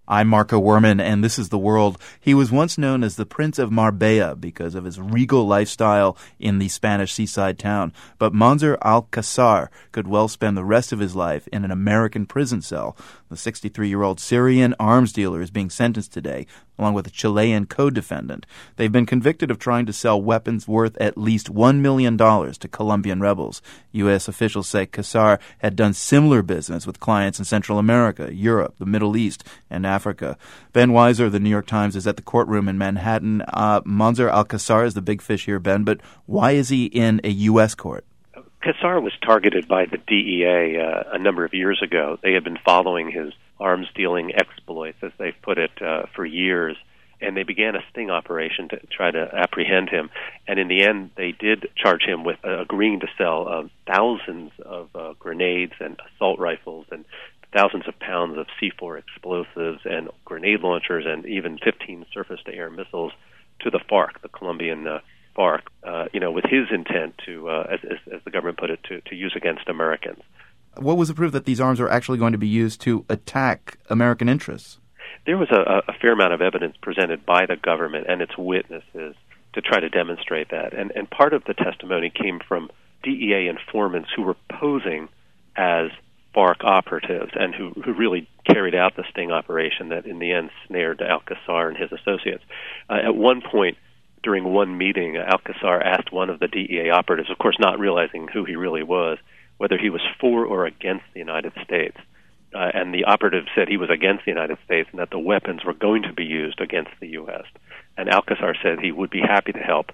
I'm Marco Werman, and this is The World. He was once known as the Prince of Marbella because of his regal lifestyle in the Spanish seaside town. But Mansour Alcázar could well spend the rest of his life in an American prison cell. The 63-year-old Syrian arms dealer is being sentenced today, along with a Chilean co-defendant. They've been convicted of trying to sell weapons worth at least $1 million to Colombian rebels. U.S. officials say Alcázar had done similar business with clients in Central America, Europe, the Middle East, and Africa. Ben Weiser of the New York Times is at the courtroom in Manhattan. Mansour Alcázar is the big fish here, Ben, but why is he in a U.S. court? Alcázar was targeted by the DEA a number of years ago. They had been following his arms-dealing exploits, as they've put it, for years, and they began a sting operation to try to apprehend him. And in the end, they did charge him with agreeing to sell thousands of grenades and assault rifles and thousands of pounds of C4 explosives and grenade launchers and even 15 surface-to-air missiles to the FARC, the Colombian FARC, with his intent to, as the government put it, to use against Americans. What was the proof that these arms are actually going to be used to attack American interests? There was a fair amount of evidence presented by the government and its witnesses to try to demonstrate that. And part of the testimony came from DEA informants who were posing as FARC operatives and who really carried out the sting operation that in the end snared Alcázar and his associates. At one point, during one meeting, Alcázar asked one of the DEA operatives, of course not realizing who he really was, whether he was for or against the United States. And the operative said he was against the United States and that the weapons were going to be used against the U.S. And Alcázar said he would be happy to help.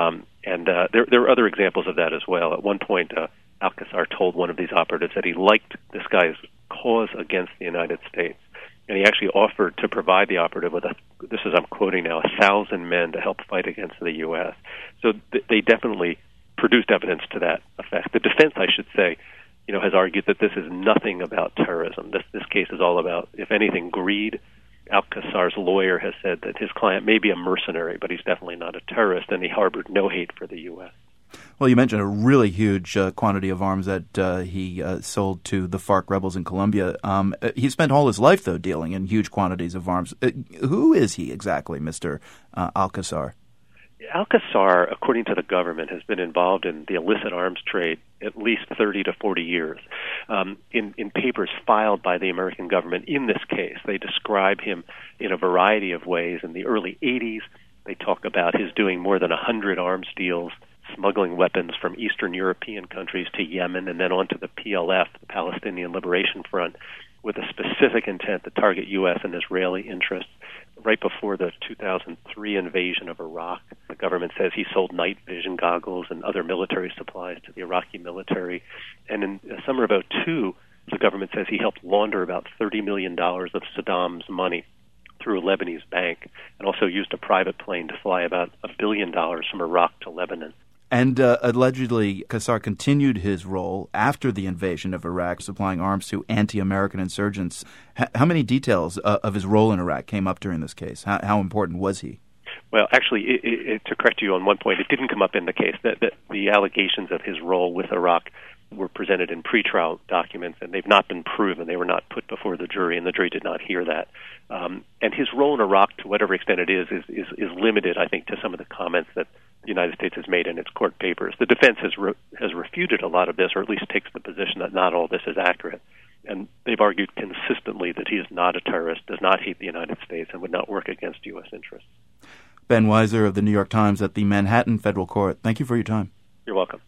There were other examples of that as well. At one point, Alcázar told one of these operatives that he liked this guy's cause against the United States. And he actually offered to provide the operative with, this is I'm quoting now, 1,000 men to help fight against the U.S. So they definitely produced evidence to that effect. The defense, I should say, has argued that this is nothing about terrorism. This case is all about, if anything, greed. Alcázar's lawyer has said that his client may be a mercenary, but he's definitely not a terrorist, and he harbored no hate for the U.S. Well, you mentioned a really huge quantity of arms that he sold to the FARC rebels in Colombia. He spent all his life, though, dealing in huge quantities of arms. Who is he exactly, Mr. Alcázar? Alcázar, according to the government, has been involved in the illicit arms trade at least 30 to 40 years. In papers filed by the American government in this case, they describe him in a variety of ways. In the early 80s, they talk about his doing more than 100 arms deals, smuggling weapons from Eastern European countries to Yemen and then on to the PLF, the Palestinian Liberation Front, with a specific intent to target U.S. and Israeli interests. Right before the 2003 invasion of Iraq, the government says he sold night vision goggles and other military supplies to the Iraqi military. And in the summer of 2002, the government says he helped launder about $30 million of Saddam's money through a Lebanese bank, and also used a private plane to fly about $1 billion from Iraq to Lebanon. And allegedly, Alcázar continued his role after the invasion of Iraq, supplying arms to anti-American insurgents. How many details of his role in Iraq came up during this case? How important was he? Well, actually, to correct you on one point, it didn't come up in the case. That the allegations of his role with Iraq were presented in pretrial documents, and they've not been proven. They were not put before the jury, and the jury did not hear that. And his role in Iraq, to whatever extent it is limited, I think, to some of the comments that the United States has made in its court papers. The defense has refuted a lot of this, or at least takes the position that not all this is accurate. And they've argued consistently that he is not a terrorist, does not hate the United States, and would not work against U.S. interests. Ben Weiser of the New York Times at the Manhattan Federal Court. Thank you for your time. You're welcome.